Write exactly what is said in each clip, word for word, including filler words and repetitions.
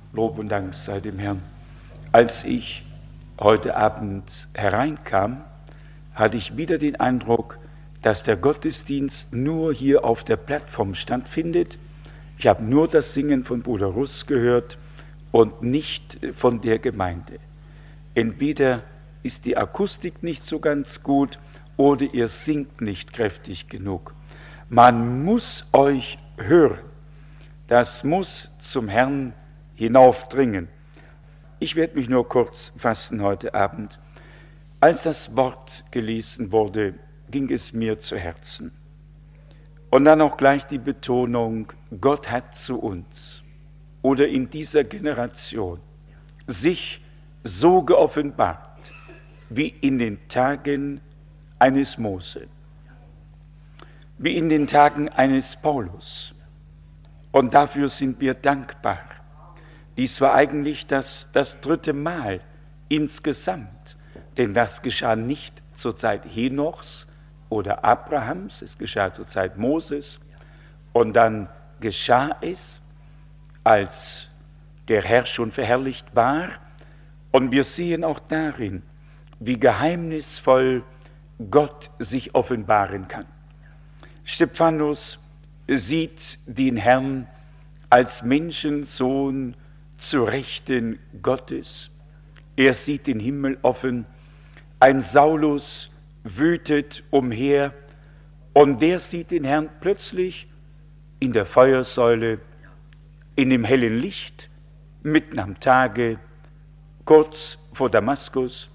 Lob und Dank sei dem Herrn. Als ich heute Abend hereinkam, hatte ich wieder den Eindruck, dass der Gottesdienst nur hier auf der Plattform stattfindet. Ich habe nur das Singen von Bruder Russ gehört und nicht von der Gemeinde. Entweder ist die Akustik nicht so ganz gut oder ihr singt nicht kräftig genug. Man muss euch hören. Das muss zum Herrn hinaufdringen. Ich werde mich nur kurz fassen heute Abend. Als das Wort gelesen wurde, ging es mir zu Herzen. Und dann auch gleich die Betonung, Gott hat zu uns oder in dieser Generation sich so geoffenbart wie in den Tagen eines Mose, wie in den Tagen eines Paulus. Und dafür sind wir dankbar. Dies war eigentlich das, das dritte Mal insgesamt, denn das geschah nicht zur Zeit Henochs oder Abrahams, es geschah zur Zeit Moses und dann geschah es, als der Herr schon verherrlicht war, und wir sehen auch darin, wie geheimnisvoll Gott sich offenbaren kann. Stephanus sieht den Herrn als Menschensohn zu Rechten Gottes. Er sieht den Himmel offen. Ein Saulus wütet umher und der sieht den Herrn plötzlich in der Feuersäule, in dem hellen Licht, mitten am Tage, kurz vor Damaskus.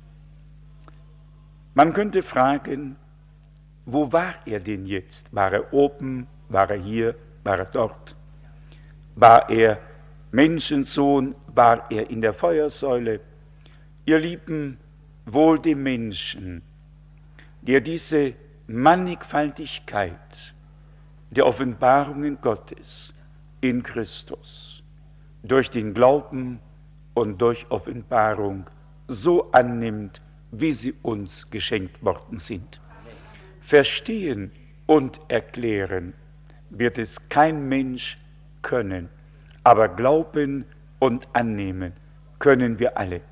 Man könnte fragen, wo war er denn jetzt? War er oben? War er hier? War er dort? War er Menschensohn? War er in der Feuersäule? Ihr Lieben, wohl dem Menschen, der diese Mannigfaltigkeit der Offenbarungen Gottes in Christus durch den Glauben und durch Offenbarung so annimmt, wie sie uns geschenkt worden sind. Verstehen und erklären wird es kein Mensch können, aber glauben und annehmen können wir alle.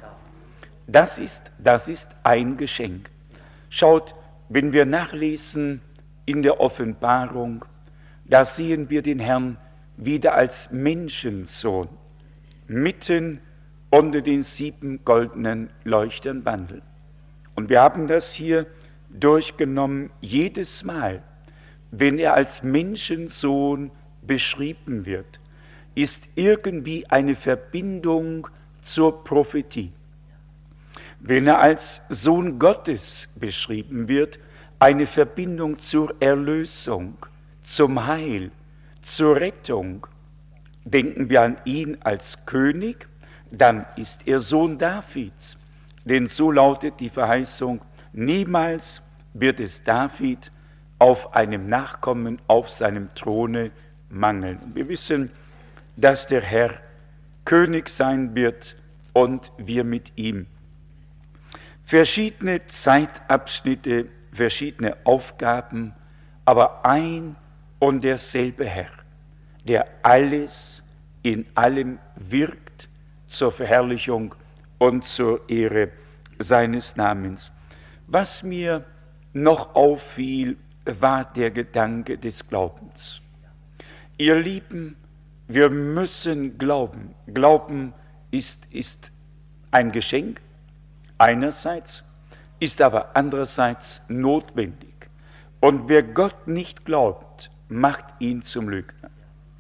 Das ist, das ist ein Geschenk. Schaut, wenn wir nachlesen in der Offenbarung, da sehen wir den Herrn wieder als Menschensohn, mitten unter den sieben goldenen Leuchtern wandeln. Und wir haben das hier durchgenommen jedes Mal, wenn er als Menschensohn beschrieben wird, ist irgendwie eine Verbindung zur Prophetie. Wenn er als Sohn Gottes beschrieben wird, eine Verbindung zur Erlösung, zum Heil, zur Rettung. Denken wir an ihn als König, dann ist er Sohn Davids. Denn so lautet die Verheißung, niemals wird es David auf einem Nachkommen auf seinem Throne mangeln. Wir wissen, dass der Herr König sein wird und wir mit ihm. Verschiedene Zeitabschnitte, verschiedene Aufgaben, aber ein und derselbe Herr, der alles in allem wirkt zur Verherrlichung und zur Ehre seines Namens. Was mir noch auffiel, war der Gedanke des Glaubens. Ihr Lieben, wir müssen glauben. Glauben ist, ist ein Geschenk einerseits, ist aber andererseits notwendig. Und wer Gott nicht glaubt, macht ihn zum Lügner.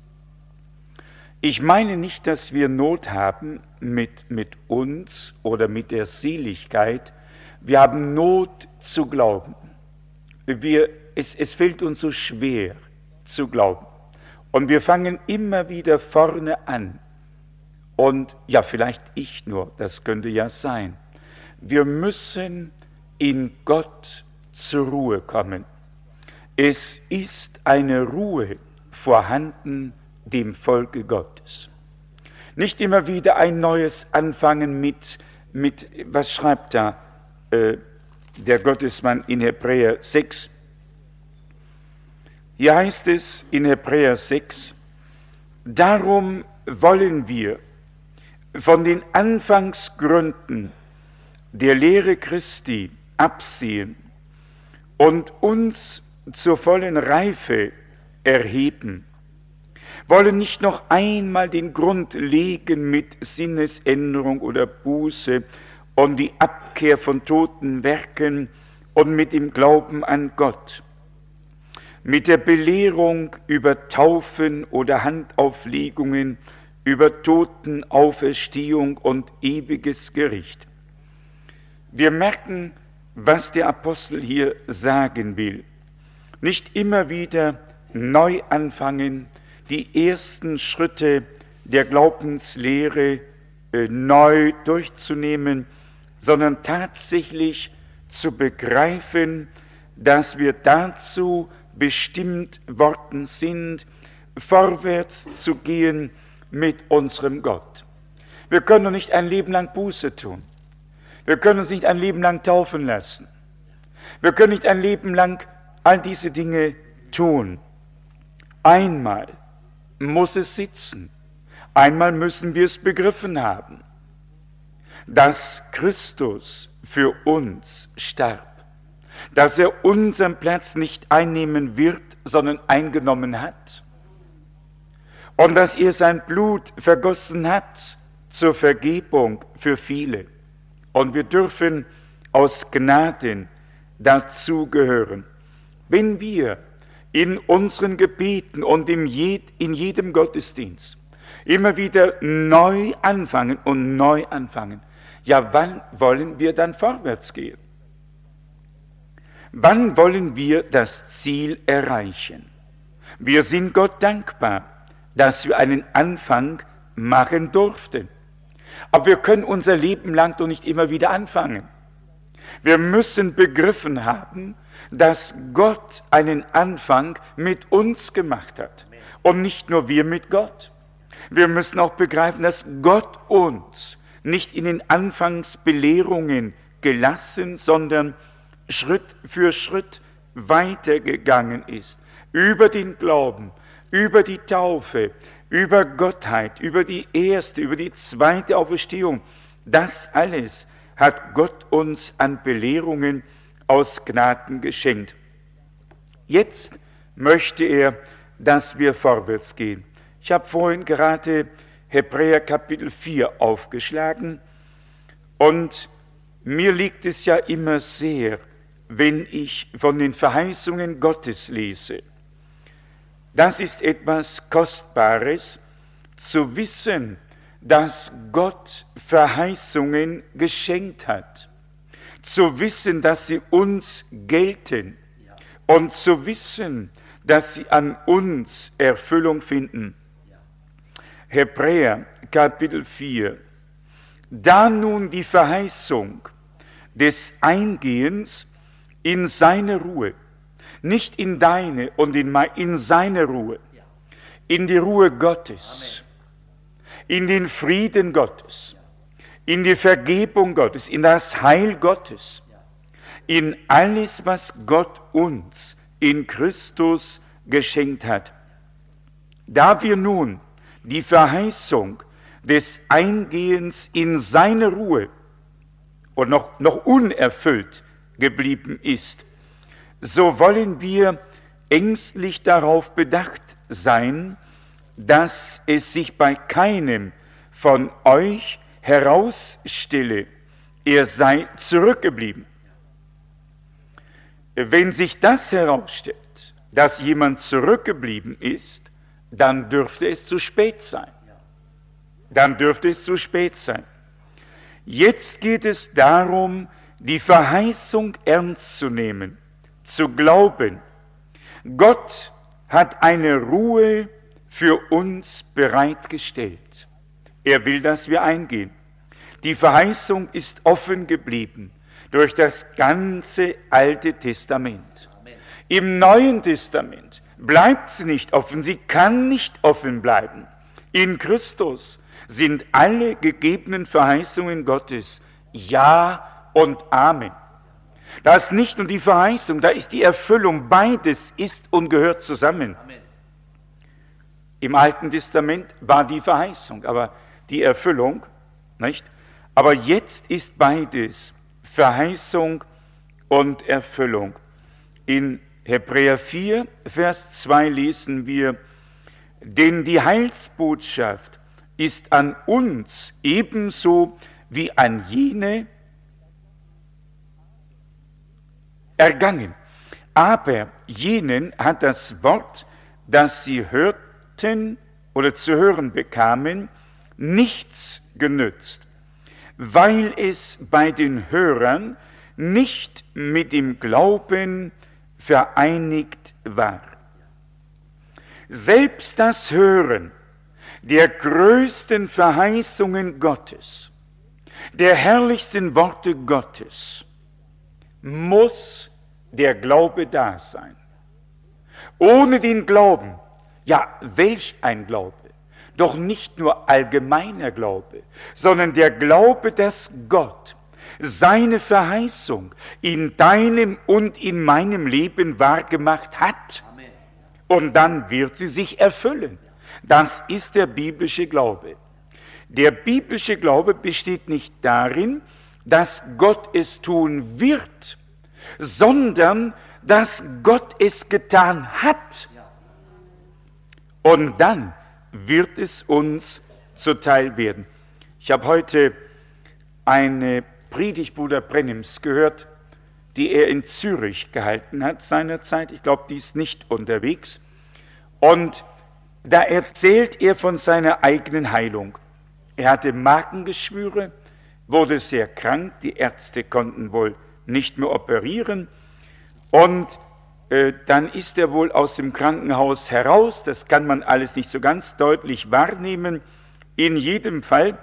Ich meine nicht, dass wir Not haben mit, mit uns oder mit der Seligkeit. Wir haben Not zu glauben. Wir, es, es fällt uns so schwer zu glauben. Und wir fangen immer wieder vorne an. Und ja, vielleicht ich nur, das könnte ja sein. Wir müssen in Gott zur Ruhe kommen. Es ist eine Ruhe vorhanden dem Volke Gottes. Nicht immer wieder ein neues Anfangen mit, mit was schreibt da äh, der Gottesmann in Hebräer sechs? Hier heißt es in Hebräer sechs, darum wollen wir von den Anfangsgründen der Lehre Christi absehen und uns zur vollen Reife erheben, wollen nicht noch einmal den Grund legen mit Sinnesänderung oder Buße und die Abkehr von toten Werken und mit dem Glauben an Gott, mit der Belehrung über Taufen oder Handauflegungen, über Totenauferstehung und ewiges Gericht. Wir merken, was der Apostel hier sagen will. Nicht immer wieder neu anfangen, die ersten Schritte der Glaubenslehre äh, neu durchzunehmen, sondern tatsächlich zu begreifen, dass wir dazu bestimmt worden sind, vorwärts zu gehen mit unserem Gott. Wir können nicht ein Leben lang Buße tun. Wir können uns nicht ein Leben lang taufen lassen. Wir können nicht ein Leben lang all diese Dinge tun. Einmal muss es sitzen. Einmal müssen wir es begriffen haben, dass Christus für uns starb, dass er unseren Platz nicht einnehmen wird, sondern eingenommen hat und dass er sein Blut vergossen hat zur Vergebung für viele. Und wir dürfen aus Gnaden dazugehören. Wenn wir in unseren Gebeten und in jedem Gottesdienst immer wieder neu anfangen und neu anfangen, ja, wann wollen wir dann vorwärts gehen? Wann wollen wir das Ziel erreichen? Wir sind Gott dankbar, dass wir einen Anfang machen durften. Aber wir können unser Leben lang doch nicht immer wieder anfangen. Wir müssen begriffen haben, dass Gott einen Anfang mit uns gemacht hat und nicht nur wir mit Gott. Wir müssen auch begreifen, dass Gott uns nicht in den Anfangsbelehrungen gelassen, sondern Schritt für Schritt weitergegangen ist, über den Glauben, über die Taufe, über Gottheit, über die erste, über die zweite Auferstehung. Das alles hat Gott uns an Belehrungen aus Gnaden geschenkt. Jetzt möchte er, dass wir vorwärts gehen. Ich habe vorhin gerade Hebräer Kapitel vier aufgeschlagen und mir liegt es ja immer sehr, wenn ich von den Verheißungen Gottes lese. Das ist etwas Kostbares, zu wissen, dass Gott Verheißungen geschenkt hat, zu wissen, dass sie uns gelten und zu wissen, dass sie an uns Erfüllung finden. Hebräer Kapitel vier. Da nun die Verheißung des Eingehens in seine Ruhe, nicht in deine und in meine, in seine Ruhe, in die Ruhe Gottes, in den Frieden Gottes, in die Vergebung Gottes, in das Heil Gottes, in alles, was Gott uns in Christus geschenkt hat. Da wir nun die Verheißung des Eingehens in seine Ruhe und noch, noch unerfüllt geblieben ist, so wollen wir ängstlich darauf bedacht sein, dass es sich bei keinem von euch herausstelle, er sei zurückgeblieben. Wenn sich das herausstellt, dass jemand zurückgeblieben ist, dann dürfte es zu spät sein. Dann dürfte es zu spät sein. Jetzt geht es darum, die Verheißung ernst zu nehmen, zu glauben. Gott hat eine Ruhe für uns bereitgestellt. Er will, dass wir eingehen. Die Verheißung ist offen geblieben durch das ganze Alte Testament. Amen. Im Neuen Testament bleibt sie nicht offen, sie kann nicht offen bleiben. In Christus sind alle gegebenen Verheißungen Gottes Ja und Amen. Da ist nicht nur die Verheißung, da ist die Erfüllung, beides ist und gehört zusammen. Amen. Im Alten Testament war die Verheißung, aber die Erfüllung, nicht? Aber jetzt ist beides, Verheißung und Erfüllung. In Hebräer vier, Vers zwei lesen wir, denn die Heilsbotschaft ist an uns ebenso wie an jene ergangen. Aber jenen hat das Wort, das sie hörten oder zu hören bekamen, nichts genützt, weil es bei den Hörern nicht mit dem Glauben vereinigt war. Selbst das Hören der größten Verheißungen Gottes, der herrlichsten Worte Gottes, muss der Glaube da sein. Ohne den Glauben, ja, welch ein Glaube, doch nicht nur allgemeiner Glaube, sondern der Glaube, dass Gott seine Verheißung in deinem und in meinem Leben wahrgemacht hat. Amen. Und dann wird sie sich erfüllen. Das ist der biblische Glaube. Der biblische Glaube besteht nicht darin, dass Gott es tun wird, sondern dass Gott es getan hat. Und dann wird es uns zuteil werden. Ich habe heute eine Predigt Bruder Brennims gehört, die er in Zürich gehalten hat seinerzeit. Ich glaube, die ist nicht unterwegs. Und da erzählt er von seiner eigenen Heilung. Er hatte Magengeschwüre, wurde sehr krank, die Ärzte konnten wohl nicht mehr operieren. Und äh, dann ist er wohl aus dem Krankenhaus heraus, das kann man alles nicht so ganz deutlich wahrnehmen. In jedem Fall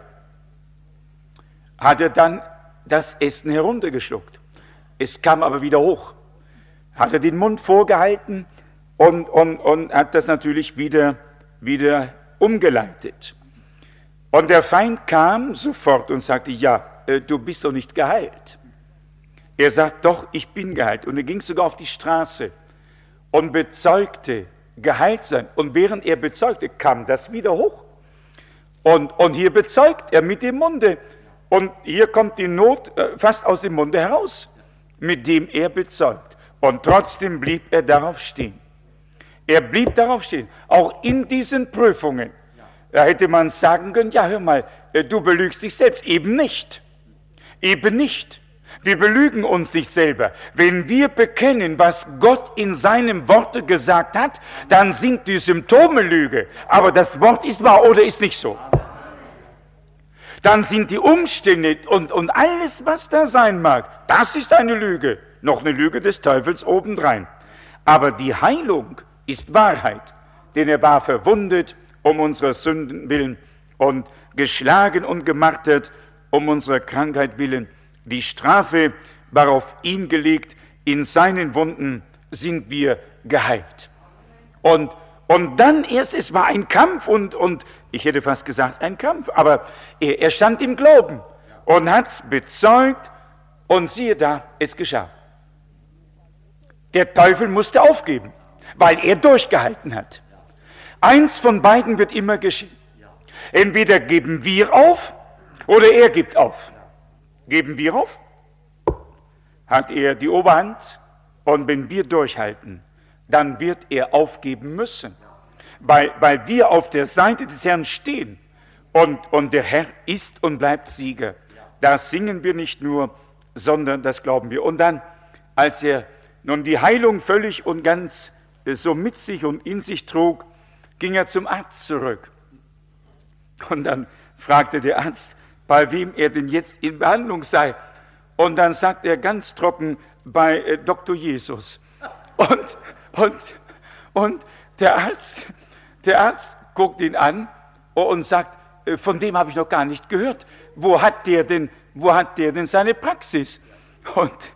hat er dann das Essen heruntergeschluckt. Es kam aber wieder hoch. Hat er den Mund vorgehalten und, und, und hat das natürlich wieder, wieder umgeleitet. Und der Feind kam sofort und sagte, ja, äh, du bist doch nicht geheilt. Er sagt, doch, ich bin geheilt. Und er ging sogar auf die Straße und bezeugte, geheilt sein. Und während er bezeugte, kam das wieder hoch. Und, und hier bezeugt er mit dem Munde. Und hier kommt die Not äh, fast aus dem Munde heraus, mit dem er bezeugt. Und trotzdem blieb er darauf stehen. Er blieb darauf stehen, auch in diesen Prüfungen. Da hätte man sagen können, ja, hör mal, äh, du belügst dich selbst. Eben nicht. Eben nicht. Wir belügen uns nicht selber. Wenn wir bekennen, was Gott in seinem Worte gesagt hat, dann sind die Symptome Lüge. Aber das Wort ist wahr oder ist nicht so. Dann sind die Umstände und, und alles, was da sein mag, das ist eine Lüge. Noch eine Lüge des Teufels obendrein. Aber die Heilung ist Wahrheit. Denn er war verwundet um unsere Sünden willen und geschlagen und gemartert um unsere Krankheit willen. Die Strafe war auf ihn gelegt, in seinen Wunden sind wir geheilt. Und, und dann erst, es war ein Kampf und, und ich hätte fast gesagt ein Kampf, aber er, er stand im Glauben und hat es bezeugt und siehe da, es geschah. Der Teufel musste aufgeben, weil er durchgehalten hat. Eins von beiden wird immer geschehen. Entweder geben wir auf oder er gibt auf. Geben wir auf, hat er die Oberhand und wenn wir durchhalten, dann wird er aufgeben müssen, weil, weil wir auf der Seite des Herrn stehen und, und der Herr ist und bleibt Sieger. Das singen wir nicht nur, sondern das glauben wir. Und dann, als er nun die Heilung völlig und ganz so mit sich und in sich trug, ging er zum Arzt zurück. Und dann fragte der Arzt, bei wem er denn jetzt in Behandlung sei. Und dann sagt er ganz trocken, bei äh, Doktor Jesus. Und, und, und der Arzt, der Arzt guckt ihn an und sagt, äh, von dem habe ich noch gar nicht gehört. Wo hat der denn, wo hat der denn seine Praxis? Und,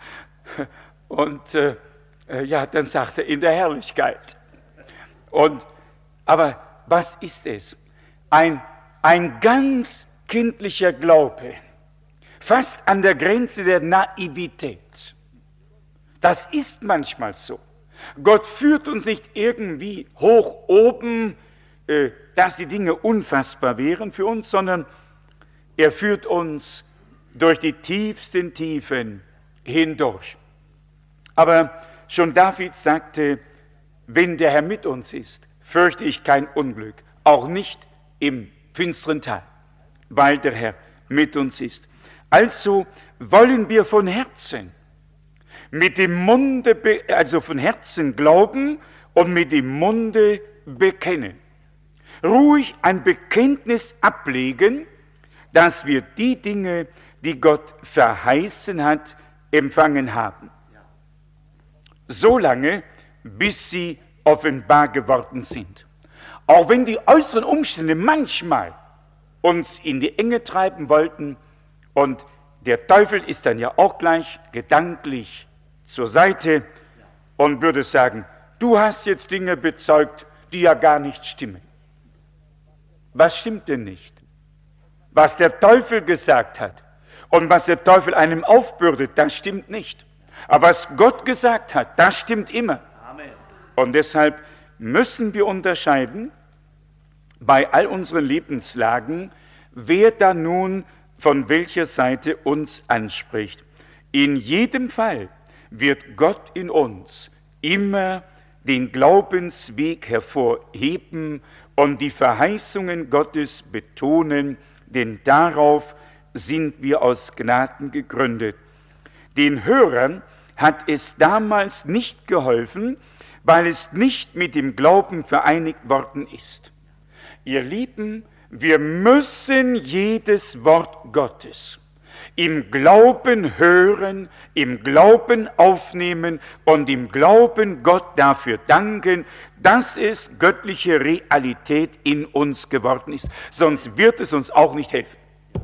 und äh, äh, ja, dann sagt er, in der Herrlichkeit. Und, aber was ist es? Ein, ein ganz kindlicher Glaube, fast an der Grenze der Naivität. Das ist manchmal so. Gott führt uns nicht irgendwie hoch oben äh, dass die Dinge unfassbar wären für uns, sondern er führt uns durch die tiefsten Tiefen hindurch. Aber schon David sagte, wenn der Herr mit uns ist, fürchte ich kein Unglück, auch nicht im finsteren Tal, weil der Herr mit uns ist. Also wollen wir von Herzen, mit dem Munde, also von Herzen glauben und mit dem Munde bekennen. Ruhig ein Bekenntnis ablegen, dass wir die Dinge, die Gott verheißen hat, empfangen haben. Solange, bis sie offenbar geworden sind. Auch wenn die äußeren Umstände manchmal uns in die Enge treiben wollten und der Teufel ist dann ja auch gleich gedanklich zur Seite und würde sagen, du hast jetzt Dinge bezeugt, die ja gar nicht stimmen. Was stimmt denn nicht? Was der Teufel gesagt hat und was der Teufel einem aufbürdet, das stimmt nicht. Aber was Gott gesagt hat, das stimmt immer. Amen. Und deshalb müssen wir unterscheiden, bei all unseren Lebenslagen, wer da nun von welcher Seite uns anspricht. In jedem Fall wird Gott in uns immer den Glaubensweg hervorheben und die Verheißungen Gottes betonen, denn darauf sind wir aus Gnaden gegründet. Den Hörern hat es damals nicht geholfen, weil es nicht mit dem Glauben vereinigt worden ist. Ihr Lieben, wir müssen jedes Wort Gottes im Glauben hören, im Glauben aufnehmen und im Glauben Gott dafür danken, dass es göttliche Realität in uns geworden ist. Sonst wird es uns auch nicht helfen.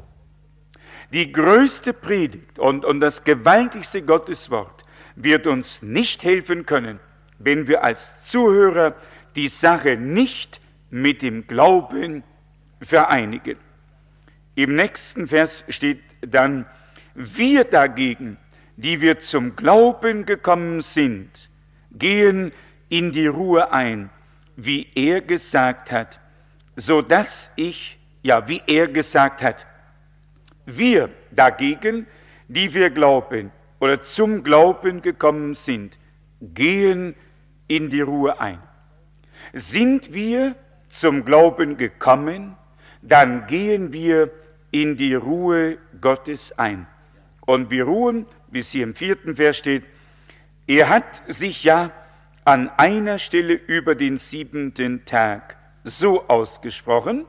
Die größte Predigt und, und das gewaltigste Gotteswort wird uns nicht helfen können, wenn wir als Zuhörer die Sache nicht mit dem Glauben vereinigen. Im nächsten Vers steht dann, wir dagegen, die wir zum Glauben gekommen sind, gehen in die Ruhe ein, wie er gesagt hat, so dass ich, ja, wie er gesagt hat, wir dagegen, die wir glauben oder zum Glauben gekommen sind, gehen in die Ruhe ein. Sind wir zum Glauben gekommen, dann gehen wir in die Ruhe Gottes ein. Und wir ruhen, wie es hier im vierten Vers steht, er hat sich ja an einer Stelle über den siebenten Tag so ausgesprochen,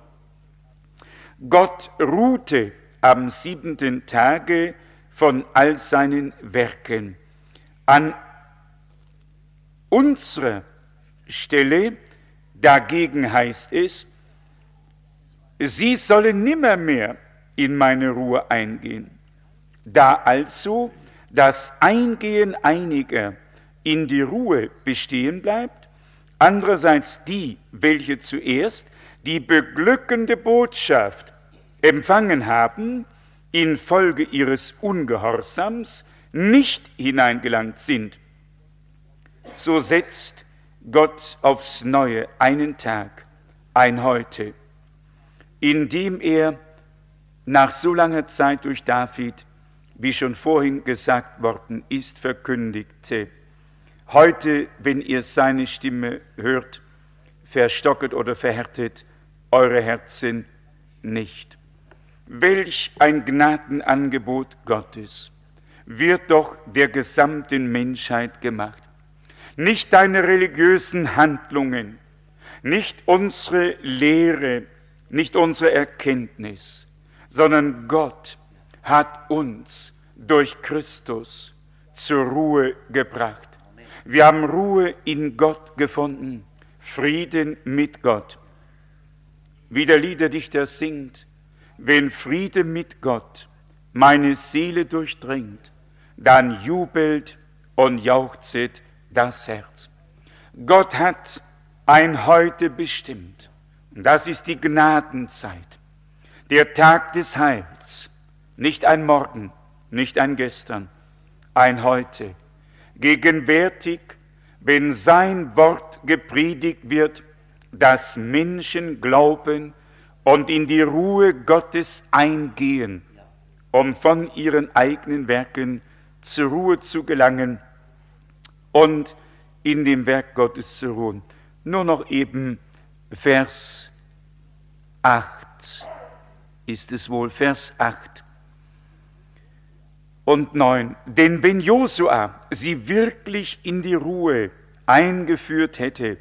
Gott ruhte am siebenten Tage von all seinen Werken. An unserer Stelle dagegen heißt es, sie sollen nimmermehr in meine Ruhe eingehen. Da also das Eingehen einiger in die Ruhe bestehen bleibt, andererseits die, welche zuerst die beglückende Botschaft empfangen haben, infolge ihres Ungehorsams nicht hineingelangt sind, so setzt Gott aufs Neue einen Tag, ein Heute, in dem er nach so langer Zeit durch David, wie schon vorhin gesagt worden ist, verkündigte, heute, wenn ihr seine Stimme hört, verstocket oder verhärtet eure Herzen nicht. Welch ein Gnadenangebot Gottes wird doch der gesamten Menschheit gemacht. Nicht deine religiösen Handlungen, nicht unsere Lehre, nicht unsere Erkenntnis, sondern Gott hat uns durch Christus zur Ruhe gebracht. Wir haben Ruhe in Gott gefunden, Frieden mit Gott. Wie der Liederdichter singt, wenn Friede mit Gott meine Seele durchdringt, dann jubelt und jauchzet das Herz. Gott hat ein Heute bestimmt. Und das ist die Gnadenzeit, der Tag des Heils. Nicht ein Morgen, nicht ein Gestern, ein Heute. Gegenwärtig, wenn sein Wort gepredigt wird, dass Menschen glauben und in die Ruhe Gottes eingehen, um von ihren eigenen Werken zur Ruhe zu gelangen und in dem Werk Gottes zu ruhen. Nur noch eben Vers acht ist es wohl, Vers acht und neun. Denn wenn Josua sie wirklich in die Ruhe eingeführt hätte,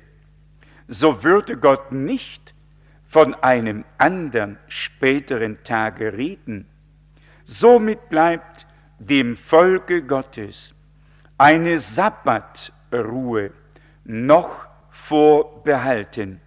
so würde Gott nicht von einem anderen späteren Tage reden. Somit bleibt dem Volke Gottes eine Sabbatruhe noch vorbehalten.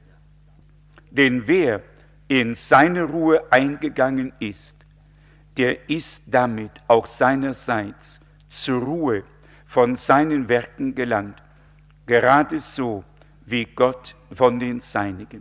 Denn wer in seine Ruhe eingegangen ist, der ist damit auch seinerseits zur Ruhe von seinen Werken gelangt, gerade so wie Gott von den Seinigen.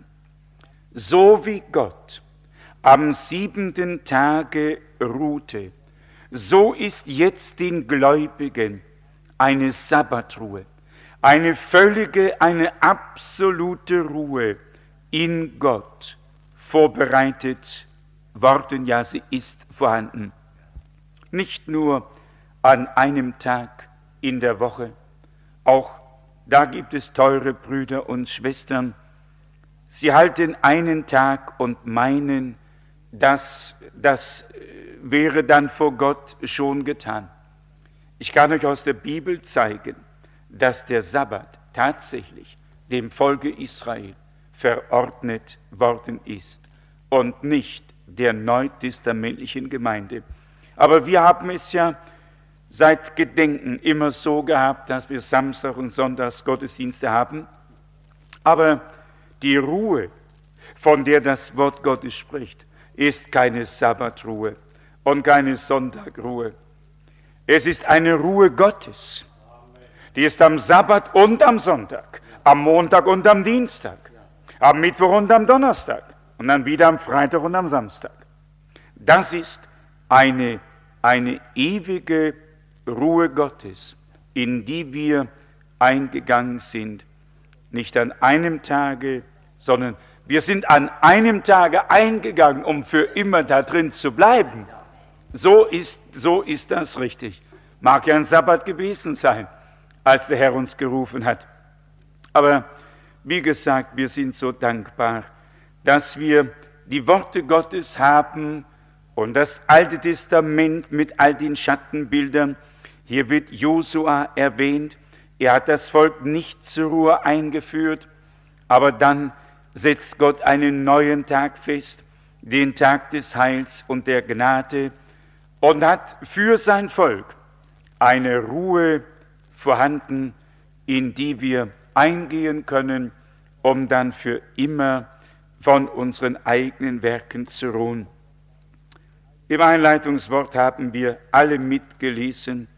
So wie Gott am siebenten Tage ruhte, so ist jetzt den Gläubigen eine Sabbatruhe, eine völlige, eine absolute Ruhe in Gott vorbereitet worden, ja, sie ist vorhanden. Nicht nur an einem Tag in der Woche, auch da gibt es teure Brüder und Schwestern, sie halten einen Tag und meinen, dass das wäre dann vor Gott schon getan. Ich kann euch aus der Bibel zeigen, dass der Sabbat tatsächlich dem Volke Israel verordnet worden ist und nicht der neutestamentlichen Gemeinde. Aber wir haben es ja seit Gedenken immer so gehabt, dass wir Samstag und Sonntags Gottesdienste haben. Aber die Ruhe, von der das Wort Gottes spricht, ist keine Sabbatruhe und keine Sonntagruhe. Es ist eine Ruhe Gottes. Die ist am Sabbat und am Sonntag, am Montag und am Dienstag, am Mittwoch und am Donnerstag und dann wieder am Freitag und am Samstag. Das ist eine, eine ewige Ruhe Gottes, in die wir eingegangen sind. Nicht an einem Tage, sondern wir sind an einem Tage eingegangen, um für immer da drin zu bleiben. So ist, so ist das richtig. Mag ja ein Sabbat gewesen sein, als der Herr uns gerufen hat. Aber wie gesagt, wir sind so dankbar, dass wir die Worte Gottes haben und das Alte Testament mit all den Schattenbildern. Hier wird Josua erwähnt. Er hat das Volk nicht zur Ruhe eingeführt, aber dann setzt Gott einen neuen Tag fest, den Tag des Heils und der Gnade, und hat für sein Volk eine Ruhe vorhanden, in die wir eingehen können, um dann für immer von unseren eigenen Werken zu ruhen. Im Einleitungswort haben wir alle mitgelesen: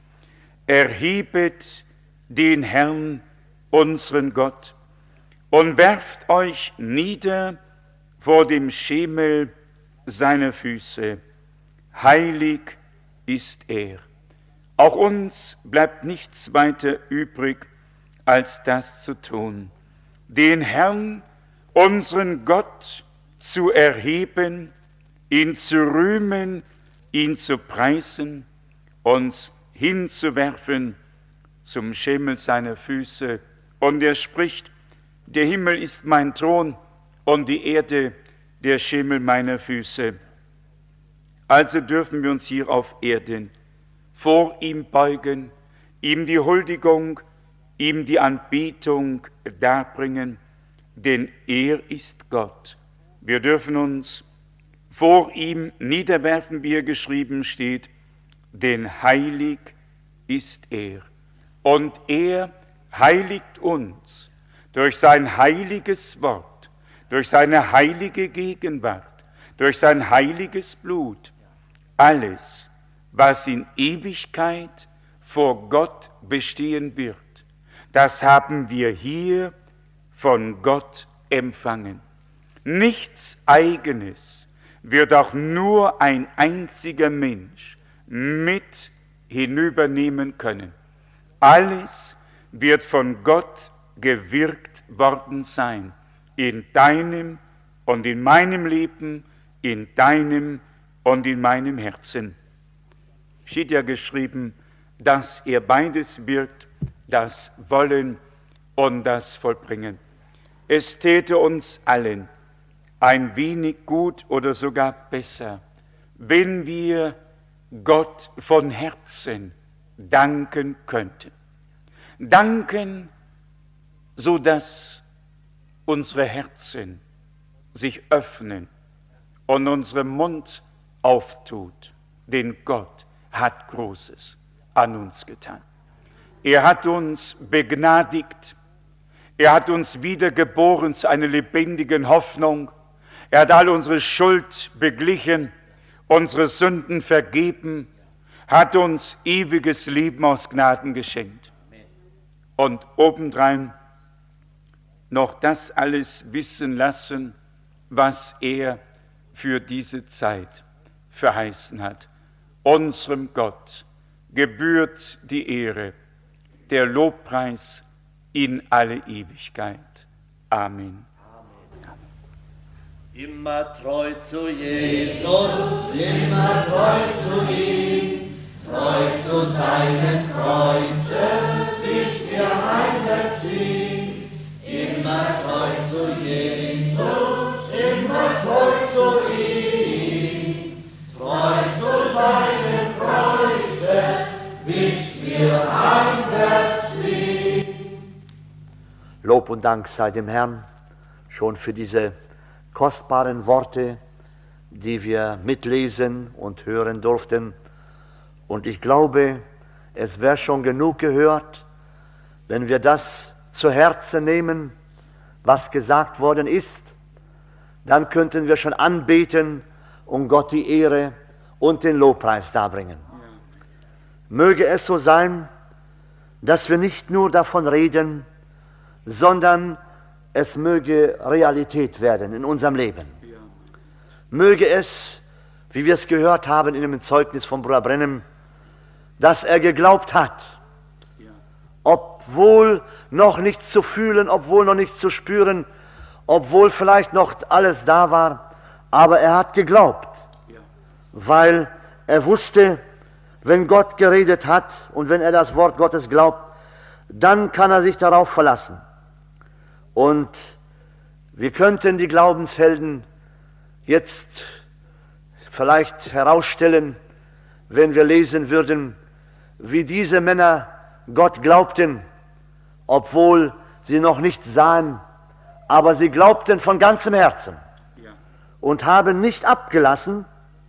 Erhebet den Herrn, unseren Gott, und werft euch nieder vor dem Schemel seiner Füße. Heilig ist er. Auch uns bleibt nichts weiter übrig, als das zu tun, den Herrn, unseren Gott, zu erheben, ihn zu rühmen, ihn zu preisen, uns hinzuwerfen zum Schemel seiner Füße. Und er spricht: Der Himmel ist mein Thron und die Erde der Schemel meiner Füße. Also dürfen wir uns hier auf Erden vor ihm beugen, ihm die Huldigung, ihm die Anbetung darbringen, denn er ist Gott. Wir dürfen uns vor ihm niederwerfen, wie er geschrieben steht, denn heilig ist er. Und er heiligt uns durch sein heiliges Wort, durch seine heilige Gegenwart, durch sein heiliges Blut. Alles, was in Ewigkeit vor Gott bestehen wird, das haben wir hier von Gott empfangen. Nichts Eigenes wird auch nur ein einziger Mensch mit hinübernehmen können. Alles wird von Gott gewirkt worden sein in deinem und in meinem Leben, in deinem und in meinem Herzen. Steht ja geschrieben, dass er beides wirkt, das Wollen und das Vollbringen. Es täte uns allen ein wenig gut oder sogar besser, wenn wir Gott von Herzen danken könnten. Danken, so dass unsere Herzen sich öffnen und unser Mund auftut, denn Gott hat Großes an uns getan. Er hat uns begnadigt, er hat uns wiedergeboren zu einer lebendigen Hoffnung, er hat all unsere Schuld beglichen, unsere Sünden vergeben, hat uns ewiges Leben aus Gnaden geschenkt. Und obendrein noch das alles wissen lassen, was er für diese Zeit verheißen hat. Unserem Gott gebührt die Ehre, der Lobpreis in alle Ewigkeit. Amen. Immer treu zu Jesus, immer treu zu ihm, treu zu seinem Kreuze, bis wir heimwärts ziehen. Immer treu zu Jesus, immer treu zu ihm, treu zu seinem Kreuze, bis wir heimwärts ziehen. Lob und Dank sei dem Herrn schon für diese kostbaren Worte, die wir mitlesen und hören durften. Und ich glaube, es wäre schon genug gehört, wenn wir das zu Herzen nehmen, was gesagt worden ist, dann könnten wir schon anbeten und Gott die Ehre und den Lobpreis darbringen. Ja. Möge es so sein, dass wir nicht nur davon reden, sondern es möge Realität werden in unserem Leben. Ja. Möge es, wie wir es gehört haben in dem Zeugnis von Bruder Brennem, dass er geglaubt hat, ja, obwohl noch nichts zu fühlen, obwohl noch nichts zu spüren, obwohl vielleicht noch alles da war, aber er hat geglaubt, ja, weil er wusste, wenn Gott geredet hat und wenn er das Wort Gottes glaubt, dann kann er sich darauf verlassen. Und wir könnten die Glaubenshelden jetzt vielleicht herausstellen, wenn wir lesen würden, wie diese Männer Gott glaubten, obwohl sie noch nicht sahen, aber sie glaubten von ganzem Herzen, ja, und haben nicht abgelassen,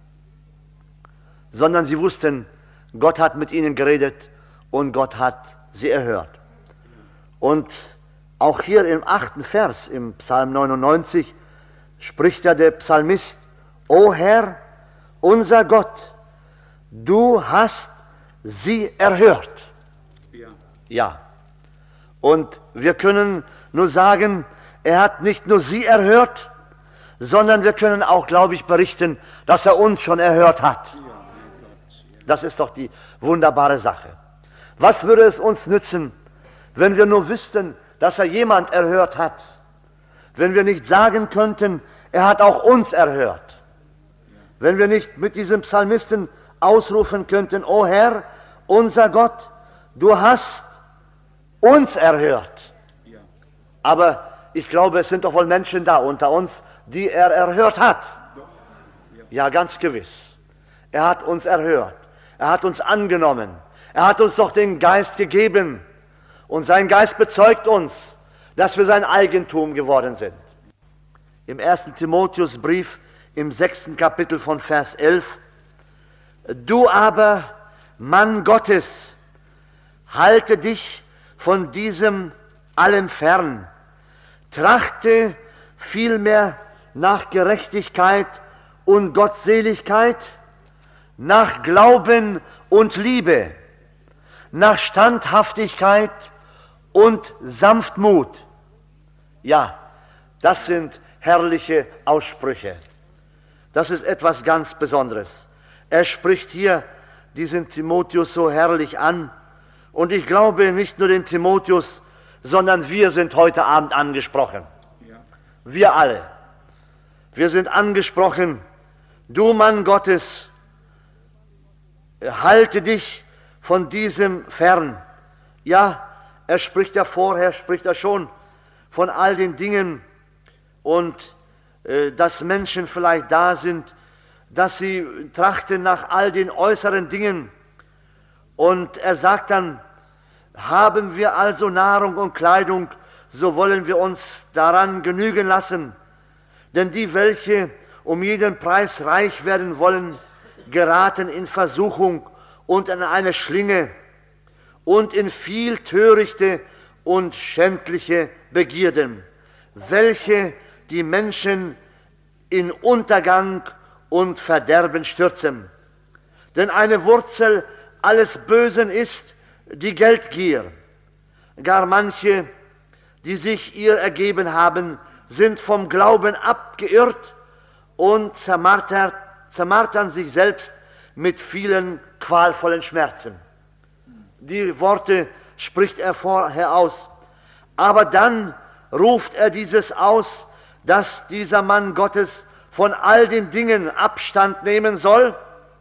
sondern sie wussten, Gott hat mit ihnen geredet und Gott hat sie erhört. Und auch hier im achten Vers, im Psalm neunundneunzig, spricht ja der Psalmist: O Herr, unser Gott, du hast sie erhört. Ja. Ja. Und wir können nur sagen, er hat nicht nur sie erhört, sondern wir können auch, glaube ich, berichten, dass er uns schon erhört hat. Das ist doch die wunderbare Sache. Was würde es uns nützen, wenn wir nur wüssten, dass er jemand erhört hat, wenn wir nicht sagen könnten, er hat auch uns erhört, wenn wir nicht mit diesem Psalmisten ausrufen könnten: O Herr, unser Gott, du hast uns erhört. Aber ich glaube, es sind doch wohl Menschen da unter uns, die er erhört hat. Ja, ganz gewiss. Er hat uns erhört, er hat uns angenommen, er hat uns doch den Geist gegeben. Und sein Geist bezeugt uns, dass wir sein Eigentum geworden sind. Im ersten Timotheusbrief, im sechsten Kapitel von Vers elf: Du aber, Mann Gottes, halte dich von diesem allen fern, trachte vielmehr nach Gerechtigkeit und Gottseligkeit, nach Glauben und Liebe, nach Standhaftigkeit und Sanftmut. Ja, das sind herrliche Aussprüche. Das ist etwas ganz Besonderes. Er spricht hier diesen Timotheus so herrlich an. Und ich glaube, nicht nur den Timotheus, sondern wir sind heute Abend angesprochen. Ja. Wir alle. Wir sind angesprochen, du Mann Gottes, halte dich von diesem fern. Ja, er spricht ja vorher, spricht er schon von all den Dingen und äh, dass Menschen vielleicht da sind, dass sie trachten nach all den äußeren Dingen. Und er sagt dann, haben wir also Nahrung und Kleidung, so wollen wir uns daran genügen lassen. Denn die, welche um jeden Preis reich werden wollen, geraten in Versuchung und in eine Schlinge und in viel törichte und schändliche Begierden, welche die Menschen in Untergang und Verderben stürzen. Denn eine Wurzel alles Bösen ist die Geldgier. Gar manche, die sich ihr ergeben haben, sind vom Glauben abgeirrt und zermartert, zermartern sich selbst mit vielen qualvollen Schmerzen. Die Worte spricht er vorher aus. Aber dann ruft er dieses aus, dass dieser Mann Gottes von all den Dingen Abstand nehmen soll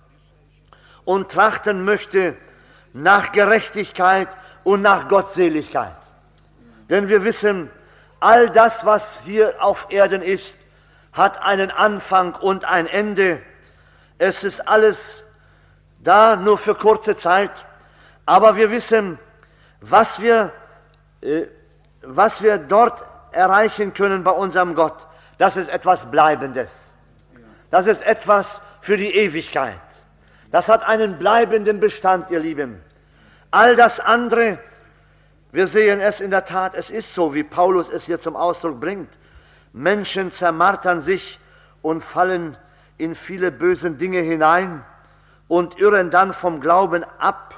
und trachten möchte nach Gerechtigkeit und nach Gottseligkeit. Denn wir wissen, all das, was hier auf Erden ist, hat einen Anfang und ein Ende. Es ist alles da nur für kurze Zeit, aber wir wissen, was wir, äh, was wir dort erreichen können bei unserem Gott, das ist etwas Bleibendes. Das ist etwas für die Ewigkeit. Das hat einen bleibenden Bestand, ihr Lieben. All das andere, wir sehen es in der Tat, es ist so, wie Paulus es hier zum Ausdruck bringt. Menschen zermartern sich und fallen in viele böse Dinge hinein und irren dann vom Glauben ab.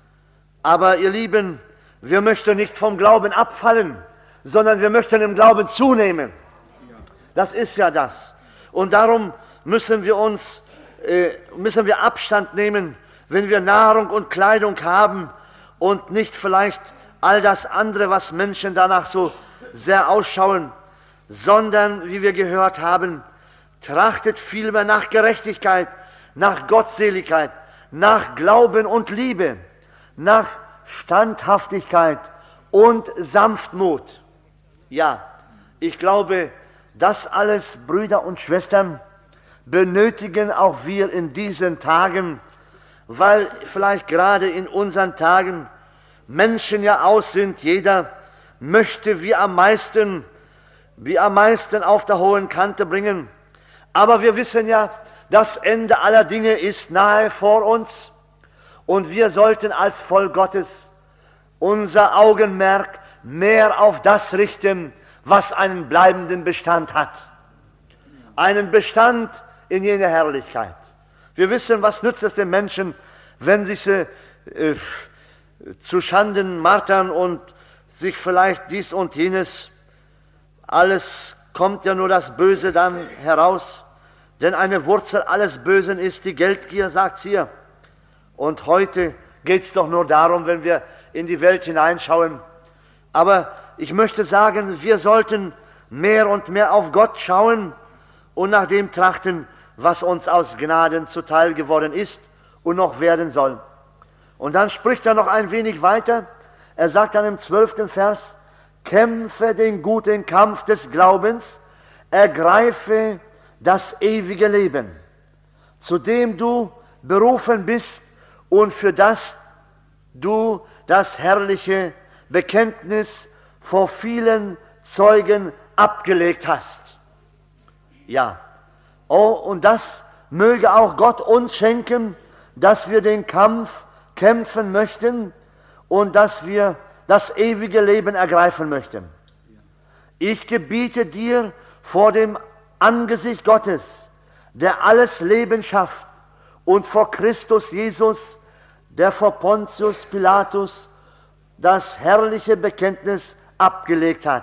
Aber ihr Lieben, wir möchten nicht vom Glauben abfallen, sondern wir möchten im Glauben zunehmen. Das ist ja das. Und darum müssen wir uns, äh, müssen wir Abstand nehmen, wenn wir Nahrung und Kleidung haben und nicht vielleicht all das andere, was Menschen danach so sehr ausschauen, sondern, wie wir gehört haben, trachtet vielmehr nach Gerechtigkeit, nach Gottseligkeit, nach Glauben und Liebe, nach Standhaftigkeit und Sanftmut. Ja, ich glaube, das alles, Brüder und Schwestern, benötigen auch wir in diesen Tagen, weil vielleicht gerade in unseren Tagen Menschen ja aus sind, jeder möchte wie am meisten, wie am meisten auf der hohen Kante bringen. Aber wir wissen ja, das Ende aller Dinge ist nahe vor uns und wir sollten als Volk Gottes unser Augenmerk mehr auf das richten, was einen bleibenden Bestand hat. Einen Bestand in jener Herrlichkeit. Wir wissen, was nützt es den Menschen, wenn sich sie äh, zu Schanden martern und sich vielleicht dies und jenes, alles kommt ja nur das Böse dann heraus, denn eine Wurzel alles Bösen ist die Geldgier, sagt es hier. Und heute geht es doch nur darum, wenn wir in die Welt hineinschauen. Aber ich möchte sagen, wir sollten mehr und mehr auf Gott schauen und nach dem trachten, was uns aus Gnaden zuteil geworden ist und noch werden soll. Und dann spricht er noch ein wenig weiter. Er sagt dann im zwölften Vers, kämpfe den guten Kampf des Glaubens, ergreife das ewige Leben, zu dem du berufen bist und für das du das herrliche Bekenntnis vor vielen Zeugen abgelegt hast. Ja, oh, und das möge auch Gott uns schenken, dass wir den Kampf kämpfen möchten und dass wir das ewige Leben ergreifen möchten. Ich gebiete dir vor dem Angesicht Gottes, der alles Leben schafft, und vor Christus Jesus, der vor Pontius Pilatus das herrliche Bekenntnis abgelegt hat.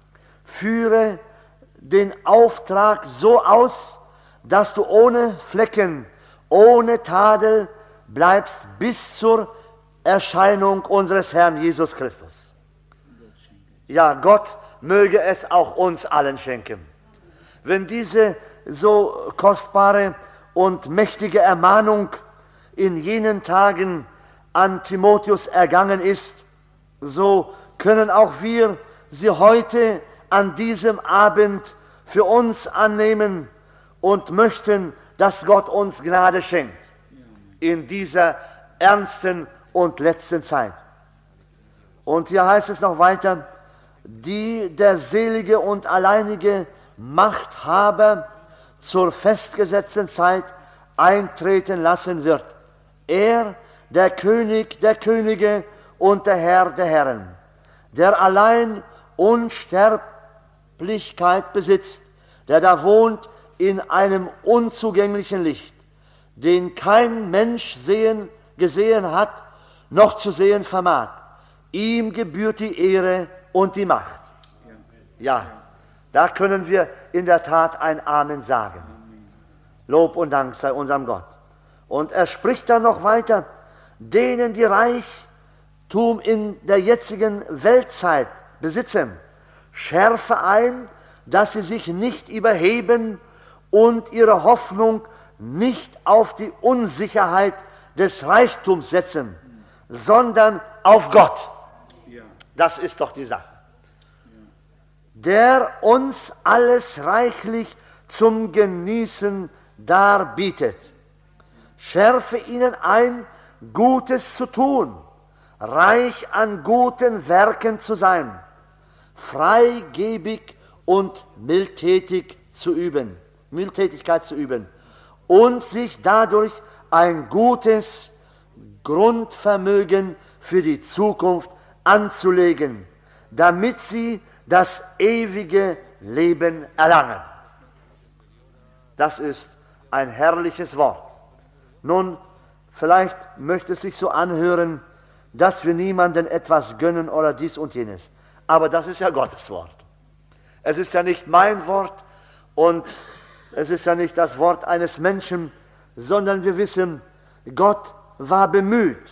Führe den Auftrag so aus, dass du ohne Flecken, ohne Tadel bleibst bis zur Erscheinung unseres Herrn Jesus Christus. Ja, Gott möge es auch uns allen schenken. Wenn diese so kostbare und mächtige Ermahnung in jenen Tagen an Timotheus ergangen ist, so können auch wir sie heute an diesem Abend für uns annehmen und möchten, dass Gott uns Gnade schenkt in dieser ernsten und letzten Zeit. Und hier heißt es noch weiter, die der selige und alleinige Machthaber zur festgesetzten Zeit eintreten lassen wird. Er, der König der Könige und der Herr der Herren, der allein Unsterblichkeit besitzt, der da wohnt in einem unzugänglichen Licht, den kein Mensch sehen, gesehen hat, noch zu sehen vermag. Ihm gebührt die Ehre und die Macht. Ja, da können wir in der Tat ein Amen sagen. Lob und Dank sei unserem Gott. Und er spricht dann noch weiter, denen, die Reichtum in der jetzigen Weltzeit besitzen, schärfe ein, dass sie sich nicht überheben und ihre Hoffnung nicht auf die Unsicherheit des Reichtums setzen, sondern auf Gott. Das ist doch die Sache. Der uns alles reichlich zum Genießen darbietet. Schärfe ihnen ein, Gutes zu tun, reich an guten Werken zu sein, freigebig und mildtätig zu üben, Mildtätigkeit zu üben und sich dadurch ein gutes Grundvermögen für die Zukunft anzulegen, damit sie das ewige Leben erlangen. Das ist ein herrliches Wort. Nun, vielleicht möchte es sich so anhören, dass wir niemandem etwas gönnen oder dies und jenes. Aber das ist ja Gottes Wort. Es ist ja nicht mein Wort und es ist ja nicht das Wort eines Menschen, sondern wir wissen, Gott war bemüht,